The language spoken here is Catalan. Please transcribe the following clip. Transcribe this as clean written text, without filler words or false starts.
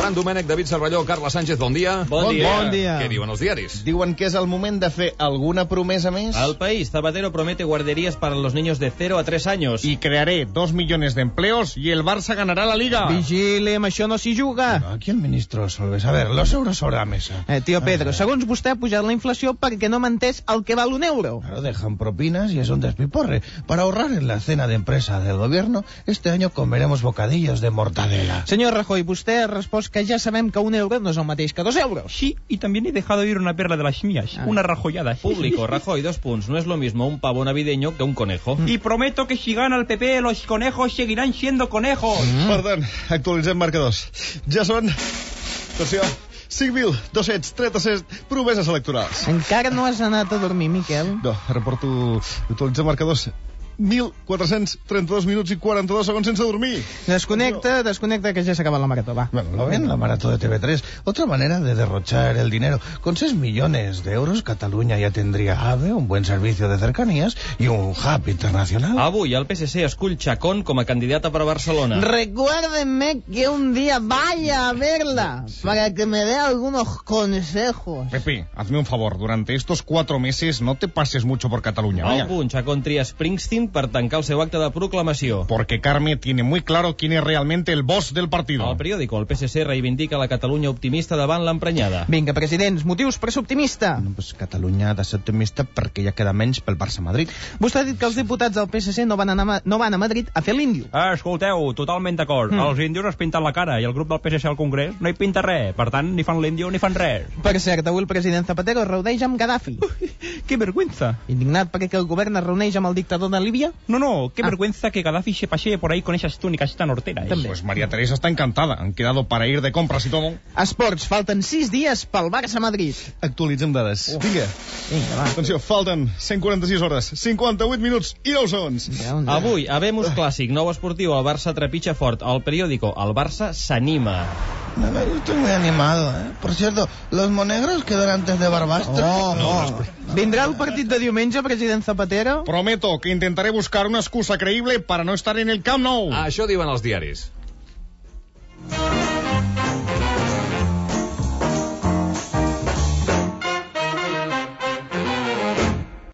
Ferran Domènech, David Cervelló, Carla Sánchez, bon dia. Bon dia. Què diuen els diaris? Diuen que és el moment de fer alguna promesa més. Al País, Zapatero promete guarderías para los niños de 0 a 3 años. Y crearé 2 millones de empleos y el Barça ganará la Liga. Vigili, amb això no s'hi juga. Aquí el ministro Solves. A ver, los euros sobre la mesa. Tío Pedro, segons vostè ha pujat la inflació perquè no m'ha entès el que val un euro. Claro, dejan propinas y es un despiporre. Para ahorrar en la cena de empresa del gobierno, este año comeremos bocadillos de mortadela. Senyor Rajoy, vostè ha respost que ja sabem que un euro no és el mateix que 2 euros. Sí, y también he dejado ir una perla de las mías, una rajollada. Público, Rajoy, 2 punts. No es lo mismo un pavo navideño que un conejo. Y prometo que si gana el PP, los conejos seguirán siendo conejos. Per tant, actualitzem marcadors. Ja són... Atenció, 5.237 promeses electorals. Encara no has anat a dormir, Miquel? No, reporto... Actualitzem marcadors. 1.432 minuts i 42 segons sense dormir. Desconnecta, que ja s'acaba la marató, va. Bueno, ¿lo ven? La marató de TV3. Otra manera de derrochar el dinero. Con 6 millones de euros, Cataluña ya tendría AVE, un buen servicio de cercanías y un hub internacional. Avui, el PSC escull Chacón com a candidata per a Barcelona. Recuérdenme que un día vaya a verla para que me dé algunos consejos. Pepe, hazme un favor. Durante estos 4 meses no te pases mucho por Cataluña. Al punt, Chacón tria Springsteen per tancar el seu acte de proclamació. Porque Carme tiene muy claro quién es realmente el boss del partido. Al periòdico, el PSC reivindica la Catalunya optimista davant l'emprenyada. Vinga, presidents, motius per ser optimista. Bueno, pues Catalunya ha de ser optimista perquè ja queda menys pel Barça-Madrid. Vostè ha dit que els diputats del PSC no van a Madrid a fer l'índio. Escolteu, totalment d'acord. Els índios es pinten la cara i el grup del PSC al Congrés no hi pinta res. Per tant, ni fan l'índio ni fan res. Per cert, avui el president Zapatero es reuneix amb Gaddafi. ¡Qué vergüenza! Indignat perquè el govern es reuneix amb el dictador de Líbia? No, qué vergüenza que Gaddafi se pasee por ahí con esas túnicas tan horteras. Pues María Teresa está encantada. Han quedado para ir de compras y todo. Esports, falten 6 dies pel Barça-Madrid. Actualitzem dades. Vinga, va. Atenció, falten 146 hores, 58 minuts i 9 segons. Avui, Habemus Clàssic, nou esportiu, el Barça trepitja fort. Al periòdico, el Barça s'anima. No, yo estoy muy animado, ¿eh? Por cierto, los monegros quedan antes de Barbastro. Vindrà el partit de diumenge, president Zapatero? Prometo que intentaré buscar una excusa creïble para no estar en el Camp Nou. Això diuen els diaris.